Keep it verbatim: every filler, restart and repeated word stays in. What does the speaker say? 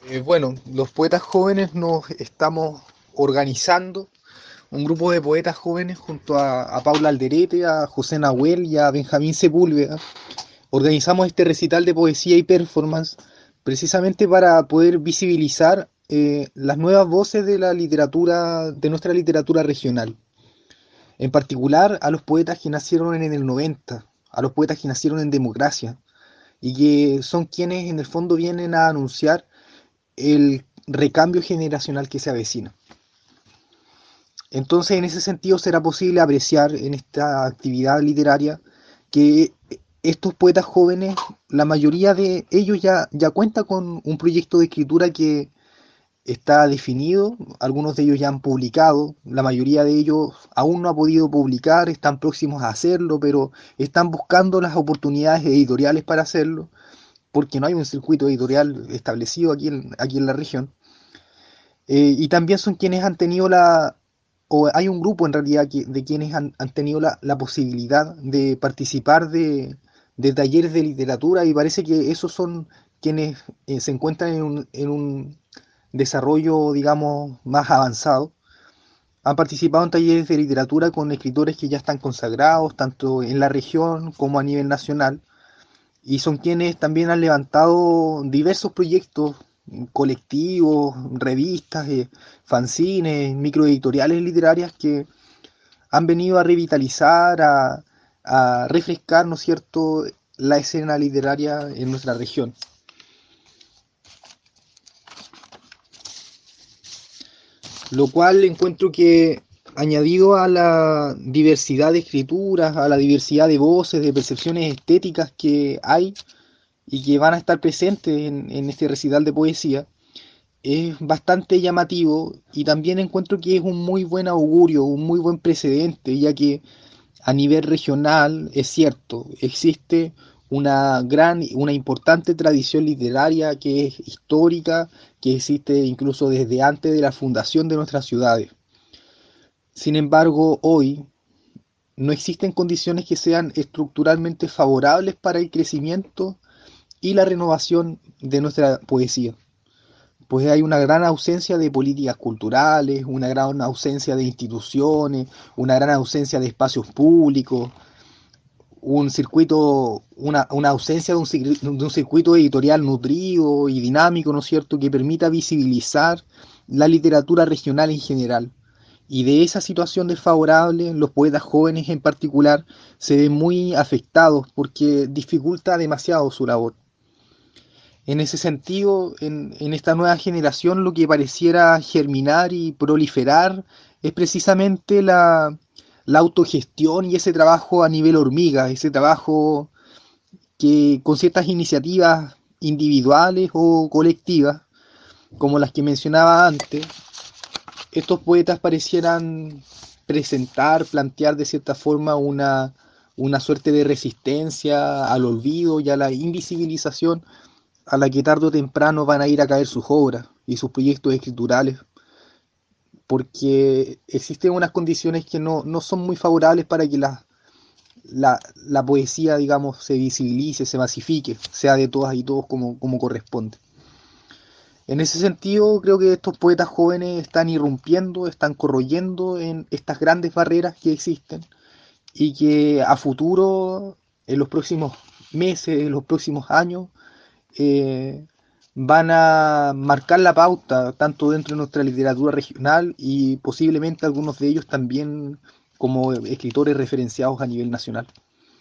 Eh, bueno, los poetas jóvenes nos estamos organizando, un grupo de poetas jóvenes junto a, a Paula Alderete, a José Nahuel y a Benjamín Sepúlveda. Organizamos este recital de poesía y performance precisamente para poder visibilizar eh, las nuevas voces de la literatura, de nuestra literatura regional. En particular a los poetas que nacieron en el noventa, a los poetas que nacieron en democracia y que son quienes en el fondo vienen a anunciar el recambio generacional que se avecina. Entonces, en ese sentido, será posible apreciar en esta actividad literaria que estos poetas jóvenes, la mayoría de ellos ya, ya cuenta con un proyecto de escritura que está definido, algunos de ellos ya han publicado, la mayoría de ellos aún no ha podido publicar, están próximos a hacerlo, pero están buscando las oportunidades editoriales para hacerlo, porque no hay un circuito editorial establecido aquí en, aquí en la región. Eh, y también son quienes han tenido la, o hay un grupo en realidad que, de quienes han, han tenido la, la, posibilidad de participar de, de, talleres de literatura y parece que esos son quienes eh, se encuentran en un, en un desarrollo, digamos, más avanzado. Han participado en talleres de literatura con escritores que ya están consagrados, tanto en la región como a nivel nacional, y son quienes también han levantado diversos proyectos colectivos, revistas, eh, fanzines, microeditoriales literarias que han venido a revitalizar, a, a refrescar, ¿no es cierto?, la escena literaria en nuestra región. Lo cual encuentro que, añadido a la diversidad de escrituras, a la diversidad de voces, de percepciones estéticas que hay y que van a estar presentes en, en este recital de poesía, es bastante llamativo y también encuentro que es un muy buen augurio, un muy buen precedente, ya que a nivel regional es cierto, existe una gran, una importante tradición literaria que es histórica, que existe incluso desde antes de la fundación de nuestras ciudades. Sin embargo, hoy no existen condiciones que sean estructuralmente favorables para el crecimiento y la renovación de nuestra poesía, pues hay una gran ausencia de políticas culturales, una gran ausencia de instituciones, una gran ausencia de espacios públicos, un circuito, una, una ausencia de un, de un circuito editorial nutrido y dinámico, ¿no es cierto?, que permita visibilizar la literatura regional en general. Y de esa situación desfavorable, los poetas jóvenes en particular se ven muy afectados porque dificulta demasiado su labor. En ese sentido, en, en esta nueva generación lo que pareciera germinar y proliferar es precisamente la, la autogestión y ese trabajo a nivel hormiga, ese trabajo que con ciertas iniciativas individuales o colectivas, como las que mencionaba antes, estos poetas parecieran presentar, plantear de cierta forma una, una suerte de resistencia al olvido y a la invisibilización a la que tarde o temprano van a ir a caer sus obras y sus proyectos escriturales, porque existen unas condiciones que no, no son muy favorables para que la, la, la, poesía, digamos, se visibilice, se masifique, sea de todas y todos como, como corresponde. En ese sentido, creo que estos poetas jóvenes están irrumpiendo, están corroyendo en estas grandes barreras que existen y que a futuro, en los próximos meses, en los próximos años, eh, van a marcar la pauta tanto dentro de nuestra literatura regional y posiblemente algunos de ellos también como escritores referenciados a nivel nacional.